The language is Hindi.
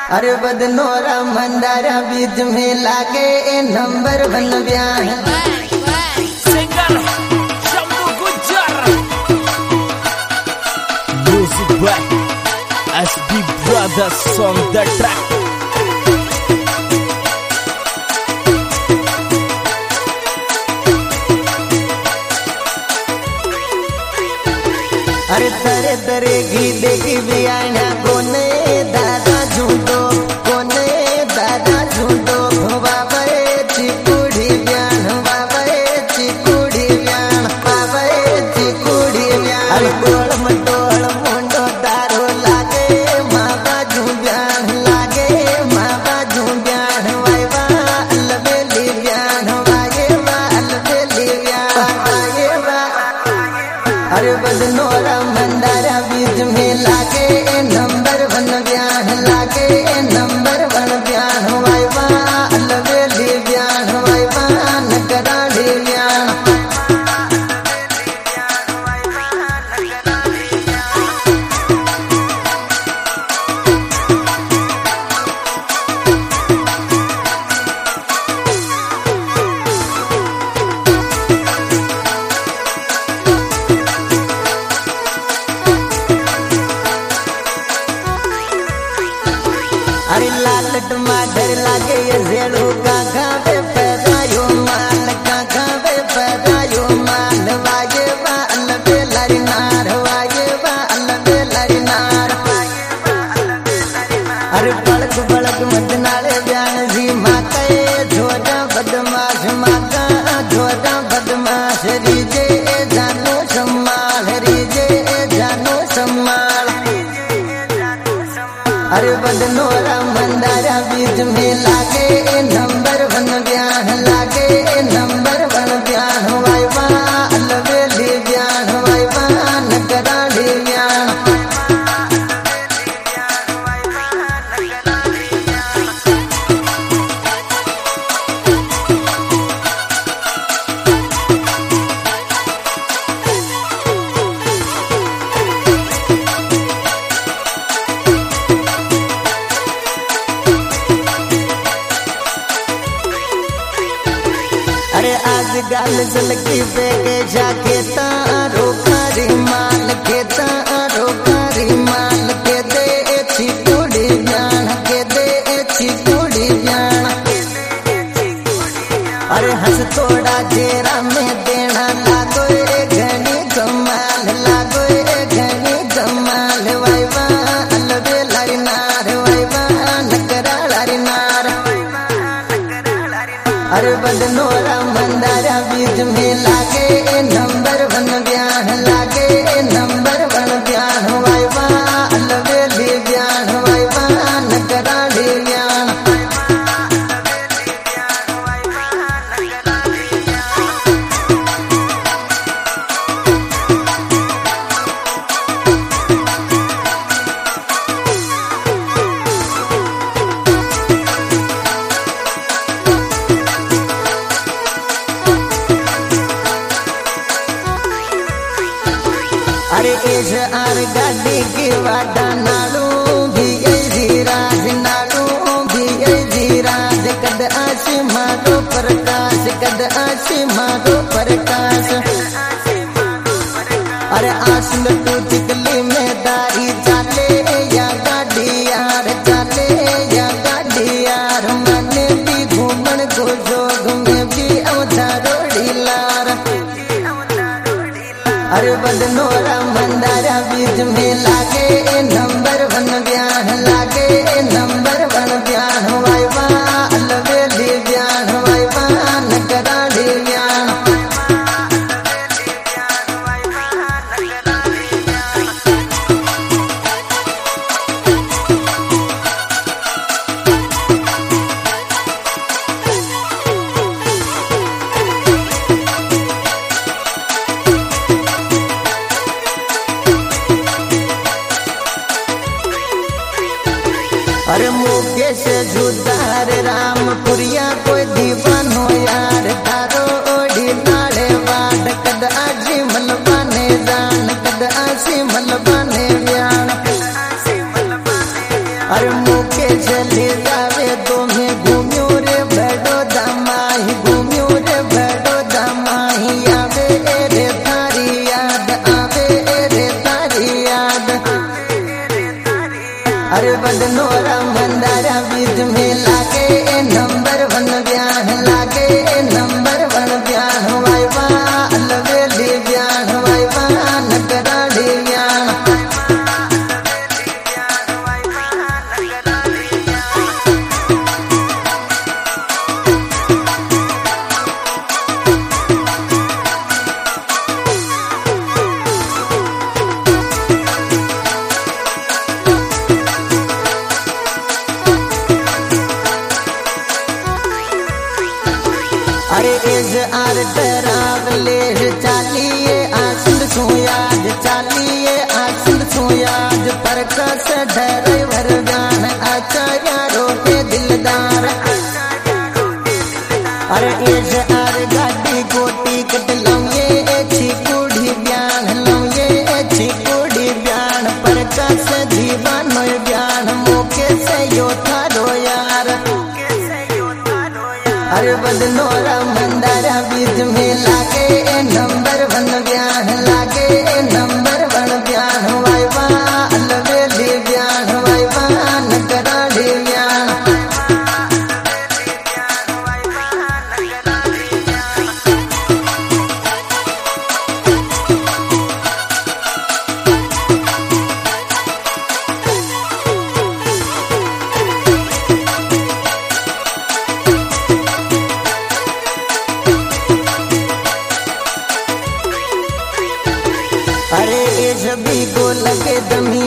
अरे बदनोरा मंदारा बीच में लागे नंबर 1 ब्याह singer Shambhu Gujjar music by SB Brothers on the track। अरे तरे तरे घी देखी बियाना कोने दादा झूठो कोने दादा झूठो बाबा चिकुड़ी ब्यान बाबा चिकुड़ी ब्यान बाबा चिकुड़ी ब्यान अरे गोल मटोल मुंडो तारो लागे माँ बाजू ब्यान लागे माँ बाजू ब्यान वाई वा अलबेली ब्यान वाये वा अलबेली ब्यान वाये वा अरे बदनोरा मंदारा बीच में लागे नंबर 1 ब्यान लागे नंबर 1 ब्यान वाई वा अलबेली ब्यान वाई वा नगराली ब्यान अरे लालट माधर लागे ये जेड़ू का गावे पैदायो माल का गावे पैदायो माल वाये वा अलबेलरी नार वाये वा अलबेलरी नार अरे बड़क बड़क मत नाले ब्यान जी माता झोरा बदमाश माता झोरा बदमाश रीजे जानो सम्माल रीजे जानो सम्माल अरे बदनोरा मंदारा बीच में लागे नंबर 1 ब्यान लागे नंबर 1 ब्यान वाई वा अलबेली ब्यान वाई वा नगराली ब्यान अरे आज गाल सलकी पे के जाके तारो कारी माल के तारो कारी माल के दे अच्छी कुड़ी जान के दे अच्छी कुड़ी जान अरे हंस थोड़ा जेरा में देना लागो घनी कमाल लागो घनी कमाल वाई वा अलबेलरी नार वाई वा नगराली नार अरे बदनोरा मंदारा बीच में लागे नंबर 1 ब्यान लागे नंबर 1 ब्यान वाई वा अलबेली ब्यान वाई वा नगराली ब्यान अरे एज आर गाड़ी की वादा नालू भी जीराज नालू भी जीराज कद आशी मारो प्रकाश कद आशी मारो प्रकाश अरे आसल तू चिकली में दाई चाले या गाड़ी यार चाले या गाड़ी यार मने भी घूमन को जोग में भी अवधारोड़ी लार अरे बदनोरा मंदारा बीच में लागे नंबर 1 ब्यान लागे नंबर 1 ब्यान वाई वा अलबेली ब्यान वाई वा नगराली ब्यान अरे मुकेश जुदार रामपुरिया कोई दीवानो यार तारो ओढ़ी नाले वाड कद आजी मलबाने जान कद आसी मलबाने ब्यान अरे मुके चले जावे तो मैं घूम्यो रे बैठो दमाही घूम्यो रे बैठो दमाही आवे रे थारी याद आवे रे थारी याद। अरे बदनोरा मंदारा बीच में लागे नंबर वन ब्याह लागे नंबर वन ब्याह वाइवा लवेली ब्याह वाइवा नगराली ब्याह। अरे इस आर डरावले चालिए आसुर सोयाज चालिए आसुर सोयाज पर कस ड्राइवर जान अच्छा यारों के दिलदार। अरे इस आर गाड़ी को टिकट लौये अच्छी कुड़ी ब्यान लौये अच्छी कुड़ी ब्यान पर कस जीवन ब्यान मौके से यो थारो यार। अरे बदनोरा मंदारा बीच में लागे नंबर वन ब्याह लागे नंबर वन ब्याह वाइवा लवेली ब्याह वाइवा नगराली ब्याह। अरे ये सभी को लगे दमी